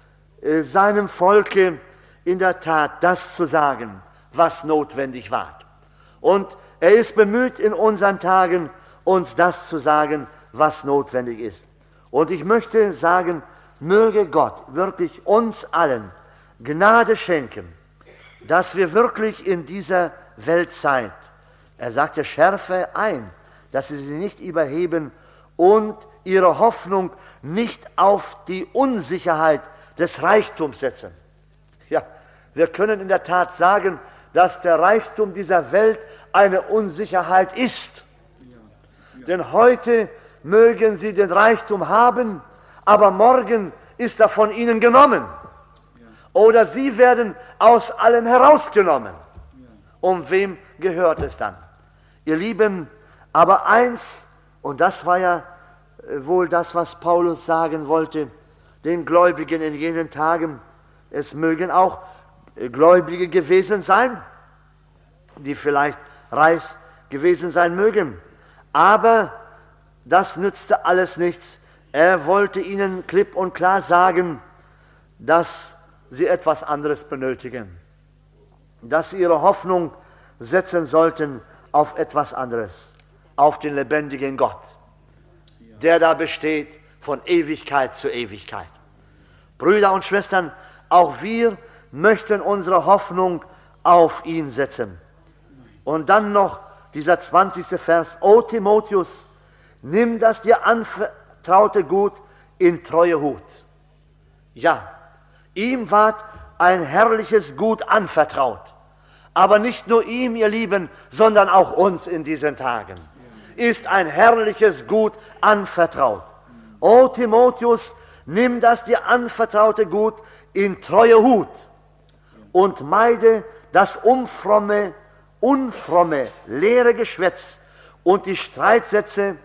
seinem Volke in der Tat das zu sagen, was notwendig war. Und er ist bemüht in unseren Tagen, uns das zu sagen, was notwendig ist. Und ich möchte sagen, möge Gott wirklich uns allen Gnade schenken, dass wir wirklich in dieser Weltzeit, er sagte, schärfe ein, dass sie sich nicht überheben und ihre Hoffnung nicht auf die Unsicherheit des Reichtums setzen. Ja, wir können in der Tat sagen, dass der Reichtum dieser Welt eine Unsicherheit ist. Ja, ja. Denn heute mögen sie den Reichtum haben, aber morgen ist er von ihnen genommen. Ja. Oder sie werden aus allem herausgenommen. Ja. Um wem gehört es dann? Ihr Lieben, aber eins, und das war ja wohl das, was Paulus sagen wollte, den Gläubigen in jenen Tagen, es mögen auch Gläubige gewesen sein, die vielleicht reich gewesen sein mögen, aber das nützte alles nichts. Er wollte ihnen klipp und klar sagen, dass sie etwas anderes benötigen, dass sie ihre Hoffnung setzen sollten auf etwas anderes, auf den lebendigen Gott, der da besteht von Ewigkeit zu Ewigkeit. Brüder und Schwestern, auch wir möchten unsere Hoffnung auf ihn setzen. Und dann noch dieser zwanzigste Vers, O Timotheus, nimm das dir anvertraute Gut in treue Hut. Ja, ihm ward ein herrliches Gut anvertraut, aber nicht nur ihm, ihr Lieben, sondern auch uns in diesen Tagen ist ein herrliches Gut anvertraut. O Timotheus, nimm das dir anvertraute Gut in treue Hut und meide das unfromme, unfromme, leere Geschwätz und die Streitsätze,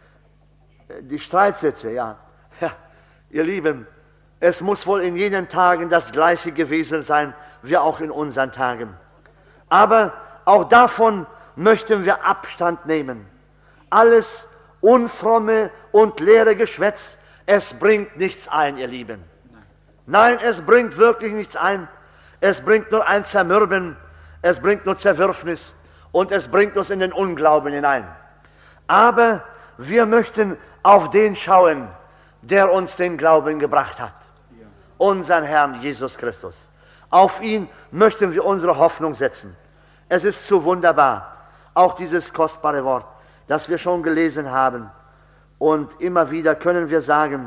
die Streitsätze, ja. ja, ihr Lieben, es muss wohl in jenen Tagen das Gleiche gewesen sein, wie auch in unseren Tagen. Aber auch davon möchten wir Abstand nehmen. Alles unfromme und leere Geschwätz, es bringt nichts ein, ihr Lieben. Nein, es bringt wirklich nichts ein. Es bringt nur ein Zermürben, es bringt nur Zerwürfnis und es bringt uns in den Unglauben hinein. Aber wir möchten auf den schauen, der uns den Glauben gebracht hat, ja. Unseren Herrn Jesus Christus. Auf ihn möchten wir unsere Hoffnung setzen. Es ist so wunderbar, auch dieses kostbare Wort, das wir schon gelesen haben. Und immer wieder können wir sagen,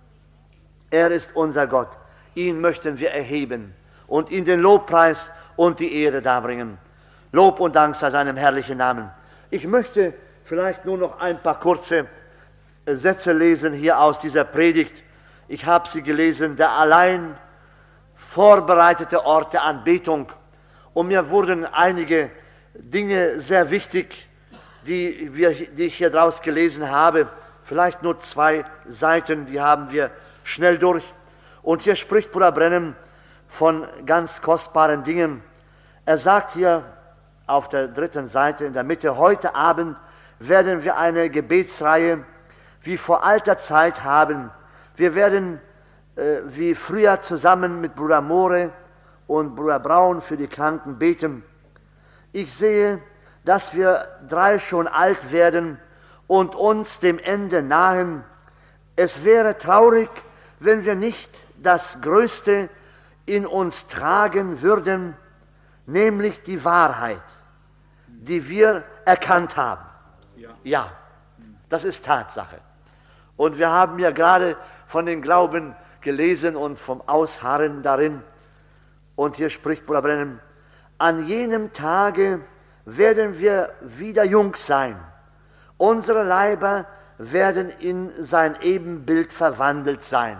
er ist unser Gott. Ihn möchten wir erheben und ihm den Lobpreis und die Ehre darbringen. Lob und Dank sei seinem herrlichen Namen. Ich möchte vielleicht nur noch ein paar kurze Sätze lesen hier aus dieser Predigt. Ich habe sie gelesen, der allein vorbereitete Ort der Anbetung. Und mir wurden einige Dinge sehr wichtig, die, wir, die ich hier draus gelesen habe. Vielleicht nur zwei Seiten, die haben wir schnell durch. Und hier spricht Bruder Branham von ganz kostbaren Dingen. Er sagt hier auf der dritten Seite in der Mitte, heute Abend werden wir eine Gebetsreihe wie vor alter Zeit haben. Wir werden äh, wie früher zusammen mit Bruder Moore und Bruder Braun für die Kranken beten. Ich sehe, dass wir drei schon alt werden und uns dem Ende nahen. Es wäre traurig, wenn wir nicht das Größte in uns tragen würden, nämlich die Wahrheit, die wir erkannt haben. Ja, ja, das ist Tatsache. Und wir haben ja gerade von den Glauben gelesen und vom Ausharren darin. Und hier spricht Bruder Branham, an jenem Tage werden wir wieder jung sein. Unsere Leiber werden in sein Ebenbild verwandelt sein.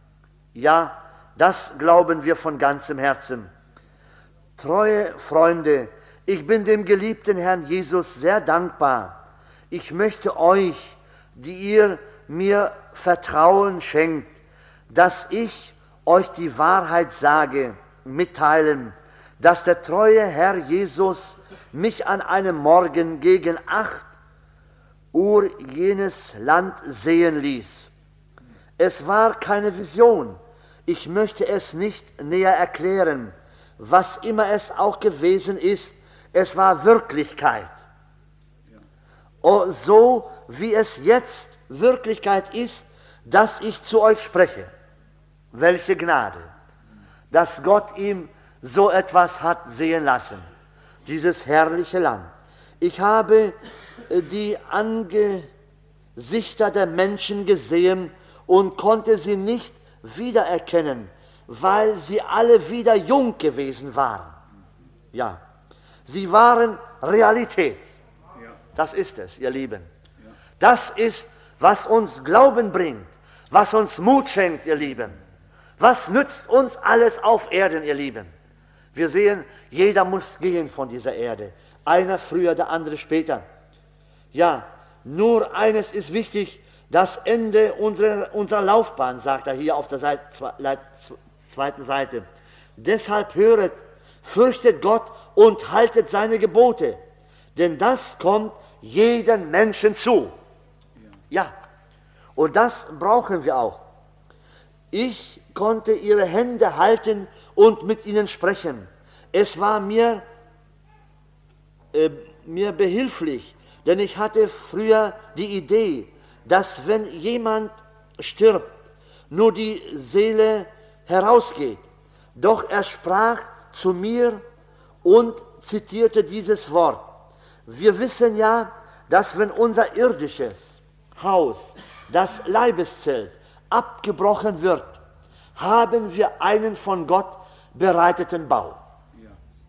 Ja, das glauben wir von ganzem Herzen. Treue Freunde, ich bin dem geliebten Herrn Jesus sehr dankbar. Ich möchte euch, die ihr mir Vertrauen schenkt, dass ich euch die Wahrheit sage, mitteilen, dass der treue Herr Jesus mich an einem Morgen gegen acht Uhr jenes Land sehen ließ. Es war keine Vision. Ich möchte es nicht näher erklären, was immer es auch gewesen ist. Es war Wirklichkeit. Oh, so wie es jetzt Wirklichkeit ist, dass ich zu euch spreche. Welche Gnade, dass Gott ihm so etwas hat sehen lassen, dieses herrliche Land. Ich habe die Angesichter der Menschen gesehen und konnte sie nicht wiedererkennen, weil sie alle wieder jung gewesen waren. Ja, sie waren Realität. Das ist es, ihr Lieben. Das ist, was uns Glauben bringt, was uns Mut schenkt, ihr Lieben. Was nützt uns alles auf Erden, ihr Lieben? Wir sehen, jeder muss gehen von dieser Erde. Einer früher, der andere später. Ja, nur eines ist wichtig, das Ende unserer, unserer Laufbahn, sagt er hier auf der Seite, zweiten Seite. Deshalb höret, fürchtet Gott und haltet seine Gebote, denn das kommt jedem Menschen zu. Ja, und das brauchen wir auch. Ich konnte ihre Hände halten und mit ihnen sprechen. Es war mir, äh, mir behilflich, denn ich hatte früher die Idee, dass wenn jemand stirbt, nur die Seele herausgeht. Doch er sprach zu mir und zitierte dieses Wort. Wir wissen ja, dass wenn unser irdisches Haus, das Leibeszelt, abgebrochen wird, haben wir einen von Gott bereiteten Bau. Ja.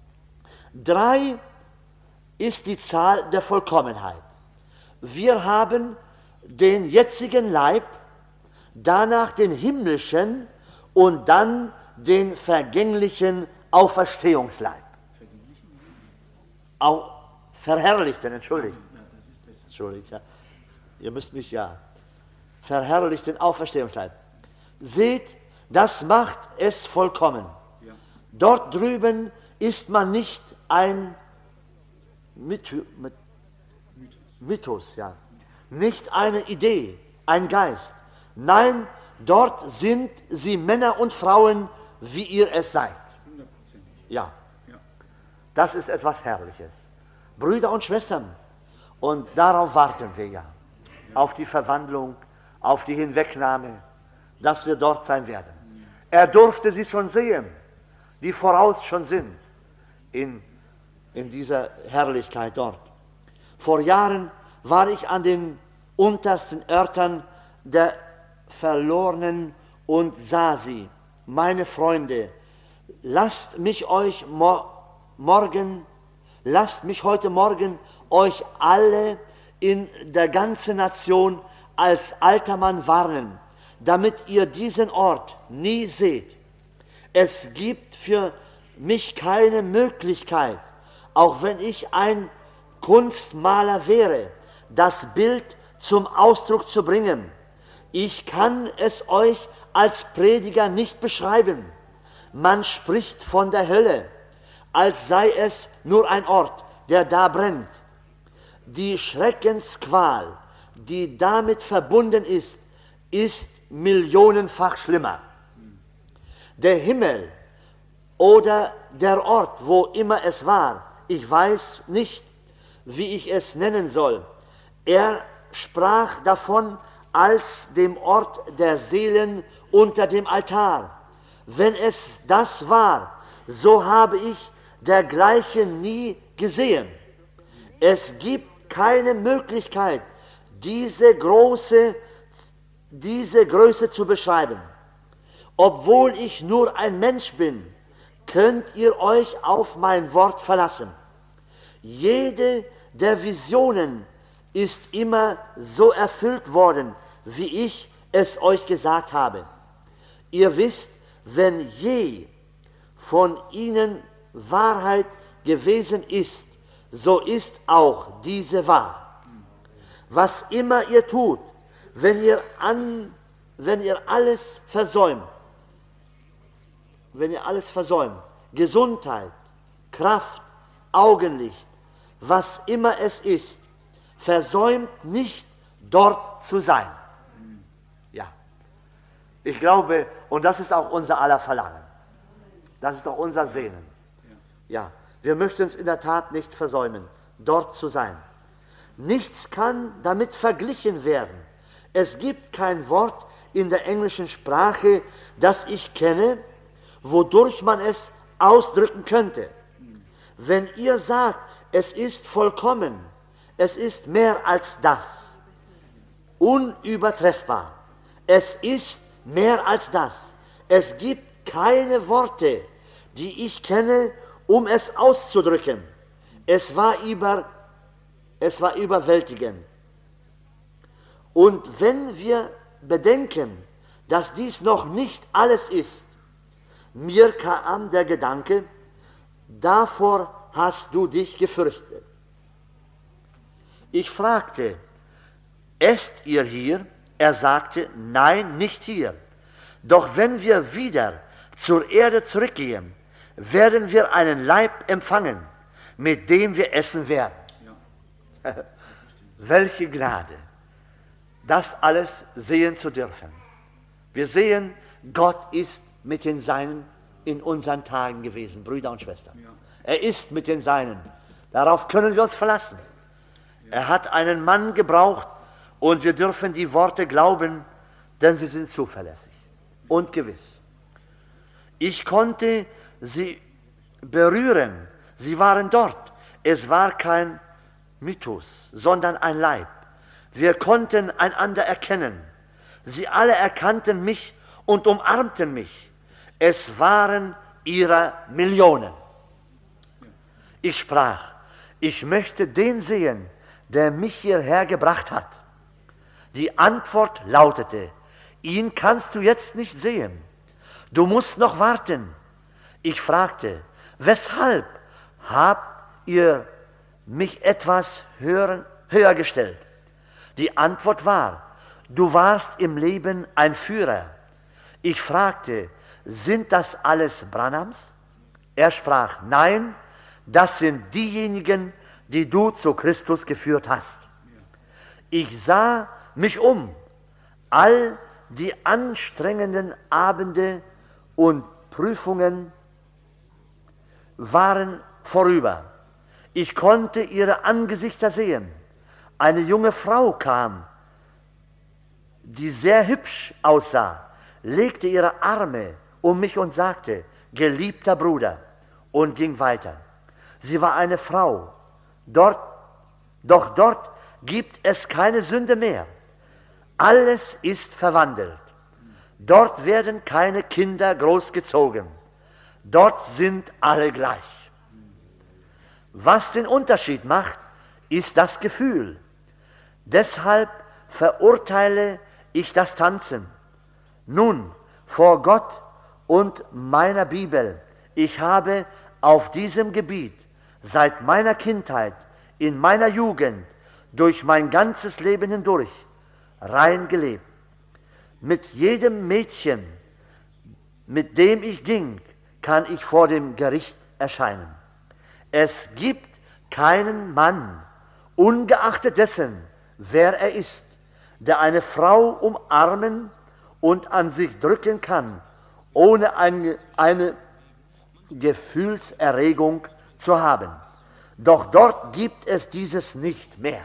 Drei ist die Zahl der Vollkommenheit. Wir haben den jetzigen Leib, danach den himmlischen und dann den vergänglichen Auferstehungsleib. Au, verherrlichten, entschuldigt. Entschuldigt, ja. Ihr müsst mich ja. Verherrlichten Auferstehungsleib. Seht, das macht es vollkommen. Ja. Dort drüben ist man nicht ein Mythos, Mythos, ja. Nicht eine Idee, ein Geist. Nein, dort sind sie Männer und Frauen, wie ihr es seid. Ja. Ja. Das ist etwas Herrliches. Brüder und Schwestern, und darauf warten wir ja, auf die Verwandlung, auf die Hinwegnahme, dass wir dort sein werden. Er durfte sie schon sehen, die voraus schon sind, in, in dieser Herrlichkeit dort. Vor Jahren war ich an den untersten Örtern der Verlorenen und sah sie. Meine Freunde, lasst mich euch mo morgen, lasst mich heute Morgen euch alle in der ganzen Nation als alter Mann warnen, damit ihr diesen Ort nie seht. Es gibt für mich keine Möglichkeit, auch wenn ich ein Kunstmaler wäre, das Bild zum Ausdruck zu bringen. Ich kann es euch als Prediger nicht beschreiben. Man spricht von der Hölle, als sei es nur ein Ort, der da brennt. Die Schreckensqual, die damit verbunden ist, ist millionenfach schlimmer. Der Himmel oder der Ort, wo immer es war, ich weiß nicht, wie ich es nennen soll. Er sprach davon als dem Ort der Seelen unter dem Altar. Wenn es das war, so habe ich dergleichen nie gesehen. Es gibt keine Möglichkeit, diese große, diese Größe zu beschreiben. Obwohl ich nur ein Mensch bin, könnt ihr euch auf mein Wort verlassen. Jede der Visionen ist immer so erfüllt worden, wie ich es euch gesagt habe. Ihr wisst, wenn je von ihnen Wahrheit gewesen ist, so ist auch diese wahr. Was immer ihr tut, wenn ihr, an, wenn ihr alles versäumt, wenn ihr alles versäumt, Gesundheit, Kraft, Augenlicht, was immer es ist, versäumt nicht, dort zu sein. Ja, ich glaube, und das ist auch unser aller Verlangen. Das ist auch unser Sehnen. Ja, wir möchten es in der Tat nicht versäumen, dort zu sein. Nichts kann damit verglichen werden. Es gibt kein Wort in der englischen Sprache, das ich kenne, wodurch man es ausdrücken könnte. Wenn ihr sagt, es ist vollkommen, es ist mehr als das, unübertreffbar. Es ist mehr als das. Es gibt keine Worte, die ich kenne, um es auszudrücken. Es war, über, es war überwältigend. Und wenn wir bedenken, dass dies noch nicht alles ist, mir kam der Gedanke, davor hast du dich gefürchtet. Ich fragte, esst ihr hier? Er sagte, nein, nicht hier. Doch wenn wir wieder zur Erde zurückgehen, werden wir einen Leib empfangen, mit dem wir essen werden. Ja. Welche Gnade, das alles sehen zu dürfen. Wir sehen, Gott ist mit den Seinen in unseren Tagen gewesen, Brüder und Schwestern. Ja. Er ist mit den Seinen. Darauf können wir uns verlassen. Ja. Er hat einen Mann gebraucht und wir dürfen die Worte glauben, denn sie sind zuverlässig und gewiss. Ich konnte sie berühren. Sie waren dort. Es war kein Mythos, sondern ein Leib. Wir konnten einander erkennen. Sie alle erkannten mich und umarmten mich. Es waren ihrer Millionen. Ich sprach, ich möchte den sehen, der mich hierher gebracht hat. Die Antwort lautete, ihn kannst du jetzt nicht sehen. Du musst noch warten. Ich fragte, weshalb habt ihr mich etwas hören, höher gestellt? Die Antwort war, du warst im Leben ein Führer. Ich fragte, sind das alles Branhams? Er sprach, nein, das sind diejenigen, die du zu Christus geführt hast. Ich sah mich um. All die anstrengenden Abende und Prüfungen waren vorüber. Ich konnte ihre Angesichter sehen. Eine junge Frau kam, die sehr hübsch aussah, legte ihre Arme um mich und sagte, geliebter Bruder, und ging weiter. Sie war eine Frau. Dort, doch dort gibt es keine Sünde mehr. Alles ist verwandelt. Dort werden keine Kinder großgezogen. Dort sind alle gleich. Was den Unterschied macht, ist das Gefühl. Deshalb verurteile ich das Tanzen. Nun, vor Gott und meiner Bibel, ich habe auf diesem Gebiet seit meiner Kindheit, in meiner Jugend, durch mein ganzes Leben hindurch rein gelebt. Mit jedem Mädchen, mit dem ich ging, kann ich vor dem Gericht erscheinen. Es gibt keinen Mann, ungeachtet dessen, wer er ist, der eine Frau umarmen und an sich drücken kann, ohne eine, eine Gefühlserregung zu haben. Doch dort gibt es dieses nicht mehr.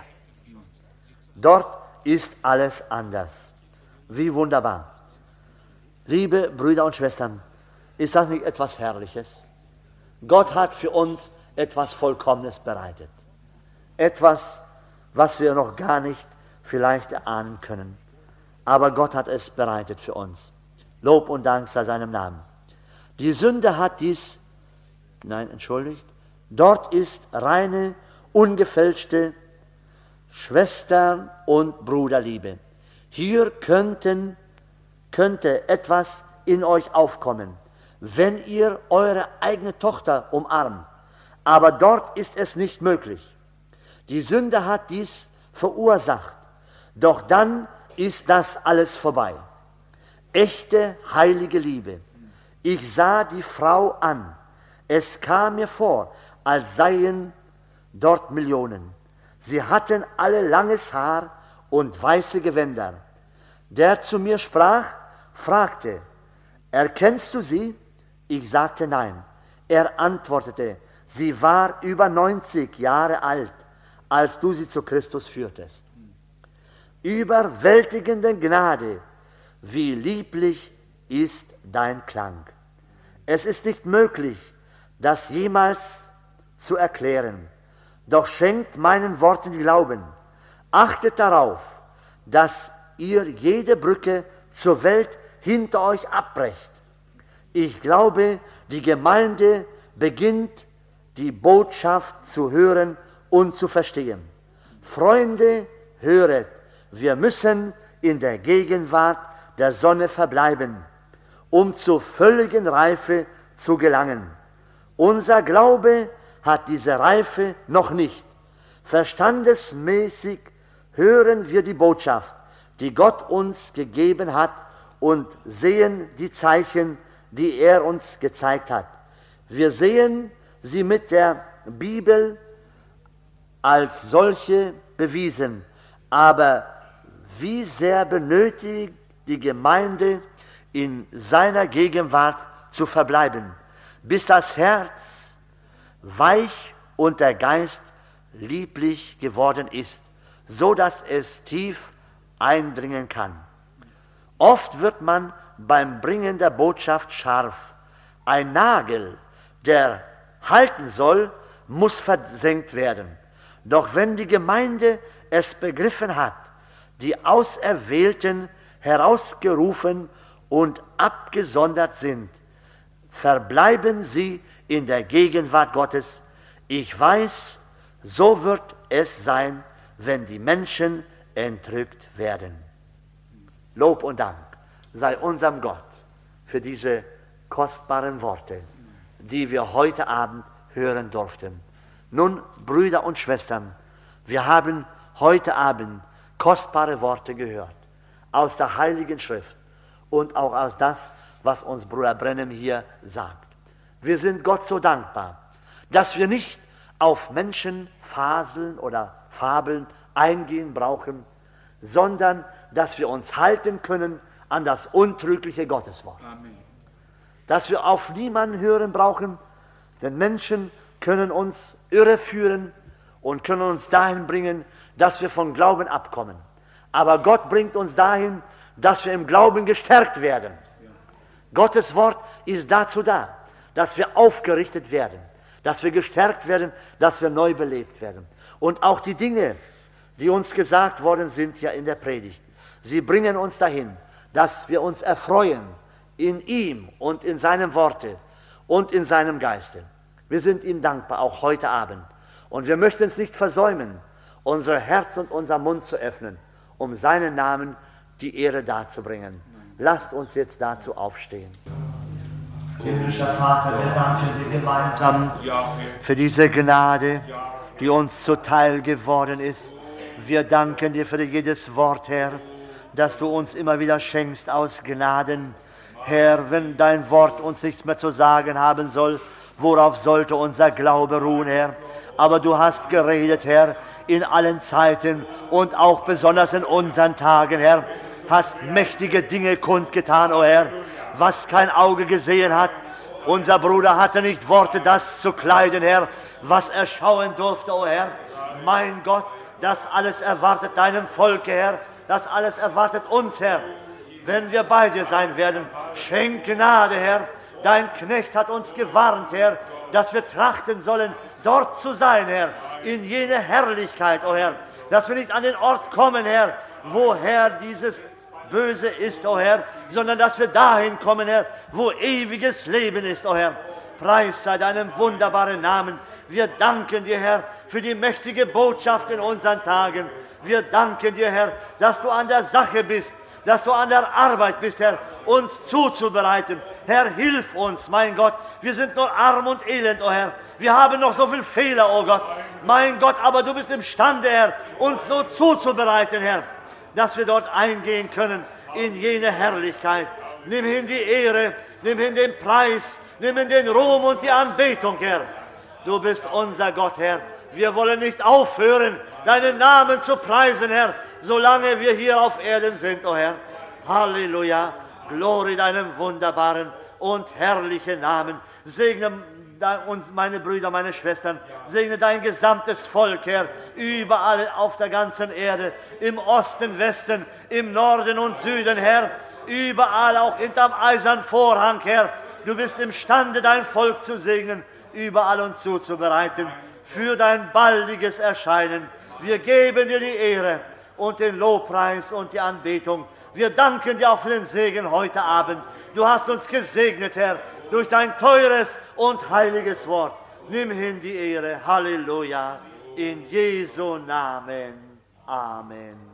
Dort ist alles anders. Wie wunderbar. Liebe Brüder und Schwestern, ist das nicht etwas Herrliches? Gott hat für uns etwas Vollkommenes bereitet. Etwas, was wir noch gar nicht vielleicht erahnen können. Aber Gott hat es bereitet für uns. Lob und Dank sei seinem Namen. Die Sünde hat dies, nein, entschuldigt, dort ist reine, ungefälschte Schwester- und Bruderliebe. Hier könnten, könnte etwas in euch aufkommen, wenn ihr eure eigene Tochter umarmt. Aber dort ist es nicht möglich. Die Sünde hat dies verursacht. Doch dann ist das alles vorbei. Echte, heilige Liebe. Ich sah die Frau an. Es kam mir vor, als seien dort Millionen. Sie hatten alle langes Haar und weiße Gewänder. Der zu mir sprach, fragte, erkennst du sie? Ich sagte nein. Er antwortete, sie war über neunzig Jahre alt, als du sie zu Christus führtest. Überwältigende Gnade, wie lieblich ist dein Klang. Es ist nicht möglich, das jemals zu erklären, doch schenkt meinen Worten Glauben. Achtet darauf, dass ihr jede Brücke zur Welt hinter euch abbrecht. Ich glaube, die Gemeinde beginnt, die Botschaft zu hören und zu verstehen. Freunde, höret, wir müssen in der Gegenwart der Sonne verbleiben, um zur völligen Reife zu gelangen. Unser Glaube hat diese Reife noch nicht. Verstandesmäßig hören wir die Botschaft, die Gott uns gegeben hat, und sehen die Zeichen, die er uns gezeigt hat. Wir sehen sie mit der Bibel als solche bewiesen, aber wie sehr benötigt die Gemeinde, in seiner Gegenwart zu verbleiben, bis das Herz weich und der Geist lieblich geworden ist, so dass es tief eindringen kann. Oft wird man beim Bringen der Botschaft scharf. Ein Nagel, der halten soll, muss versenkt werden. Doch wenn die Gemeinde es begriffen hat, die Auserwählten herausgerufen und abgesondert sind, verbleiben sie in der Gegenwart Gottes. Ich weiß, so wird es sein, wenn die Menschen entrückt werden. Lob und Dank sei unserem Gott für diese kostbaren Worte, die wir heute Abend hören durften. Nun, Brüder und Schwestern, wir haben heute Abend kostbare Worte gehört aus der Heiligen Schrift und auch aus das, was uns Bruder Brennem hier sagt. Wir sind Gott so dankbar, dass wir nicht auf Menschenfaseln oder Fabeln eingehen brauchen, sondern dass wir uns halten können an das untrügliche Gotteswort. Amen. Dass wir auf niemanden hören brauchen, denn Menschen können uns irreführen und können uns dahin bringen, dass wir von Glauben abkommen. Aber Gott bringt uns dahin, dass wir im Glauben gestärkt werden. Gottes Wort ist dazu da, dass wir aufgerichtet werden, dass wir gestärkt werden, dass wir neu belebt werden. Und auch die Dinge, die uns gesagt worden sind ja in der Predigt, sie bringen uns dahin, dass wir uns erfreuen in ihm und in seinem Worte und in seinem Geiste. Wir sind ihm dankbar, auch heute Abend. Und wir möchten es nicht versäumen, unser Herz und unser Mund zu öffnen, um seinen Namen die Ehre darzubringen. Lasst uns jetzt dazu aufstehen. Himmlischer Vater, wir danken dir gemeinsam für diese Gnade, die uns zuteil geworden ist. Wir danken dir für jedes Wort, Herr, das du uns immer wieder schenkst aus Gnaden. Herr, wenn dein Wort uns nichts mehr zu sagen haben soll, worauf sollte unser Glaube ruhen, Herr? Aber du hast geredet, Herr, in allen Zeiten und auch besonders in unseren Tagen, Herr, hast mächtige Dinge kundgetan, o Herr, was kein Auge gesehen hat. Unser Bruder hatte nicht Worte, das zu kleiden, Herr, was er schauen durfte, o Herr. Mein Gott, das alles erwartet deinem Volke, Herr, das alles erwartet uns, Herr. Wenn wir bei dir sein werden, schenk Gnade, Herr. Dein Knecht hat uns gewarnt, Herr, dass wir trachten sollen, dort zu sein, Herr, in jene Herrlichkeit, o Herr, dass wir nicht an den Ort kommen, Herr, woher dieses Böse ist, o Herr, sondern dass wir dahin kommen, Herr, wo ewiges Leben ist, o Herr. Preis sei deinem wunderbaren Namen. Wir danken dir, Herr, für die mächtige Botschaft in unseren Tagen. Wir danken dir, Herr, dass du an der Sache bist, dass du an der Arbeit bist, Herr, uns zuzubereiten. Herr, hilf uns, mein Gott. Wir sind nur arm und elend, o Herr. Wir haben noch so viele Fehler, o Gott. Mein Gott, aber du bist imstande, Herr, uns so zuzubereiten, Herr, dass wir dort eingehen können in jene Herrlichkeit. Nimm hin die Ehre, nimm hin den Preis, nimm hin den Ruhm und die Anbetung, Herr. Du bist unser Gott, Herr. Wir wollen nicht aufhören, deinen Namen zu preisen, Herr, solange wir hier auf Erden sind, o Herr. Halleluja, Glory deinem wunderbaren und herrlichen Namen. Segne uns, meine Brüder, meine Schwestern, segne dein gesamtes Volk, Herr, überall auf der ganzen Erde, im Osten, Westen, im Norden und Süden, Herr, überall, auch hinterm eisernen Vorhang, Herr. Du bist imstande, dein Volk zu segnen, überall und zuzubereiten für dein baldiges Erscheinen. Wir geben dir die Ehre und den Lobpreis und die Anbetung. Wir danken dir auch für den Segen heute Abend. Du hast uns gesegnet, Herr, durch dein teures und heiliges Wort. Nimm hin die Ehre. Halleluja. In Jesu Namen. Amen.